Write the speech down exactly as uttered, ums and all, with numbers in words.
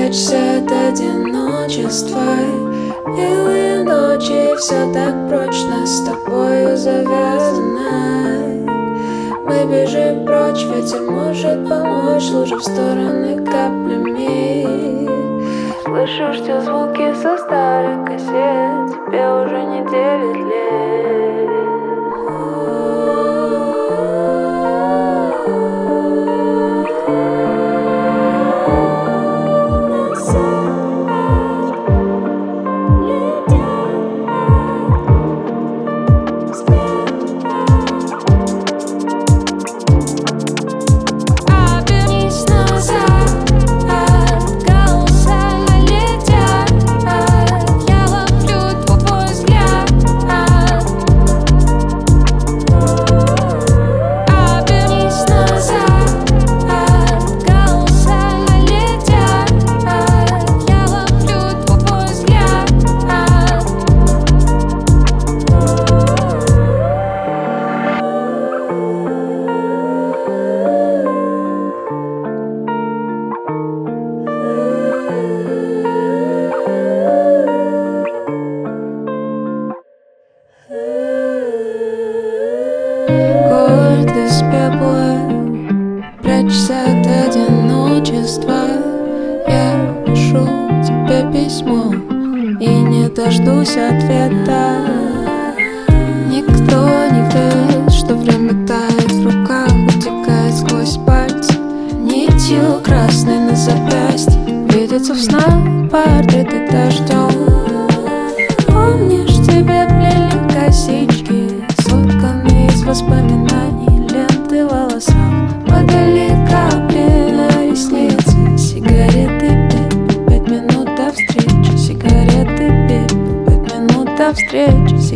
Прячься от одиночества. Белые ночи, все так прочно с тобою завязано. Мы бежим прочь, ветер может помочь, лужи в стороны каплями. Слышишь те звуки со старых кассет, тебе уже не девять лет. Город из пепла, прячься от одиночества. Я пишу тебе письмо и не дождусь ответа. Никто не верит, что время тает в руках, утекает сквозь пальцы. Нитью красной на запястье видится в снах портреты дождем. Помнишь, тебе плели косички, сотканные из воспоминаний, ленты в волосах, падали капли на ресницы. Сигареты, пепел, пять минут до встречи. Сигареты, пепел, пять минут до встречи.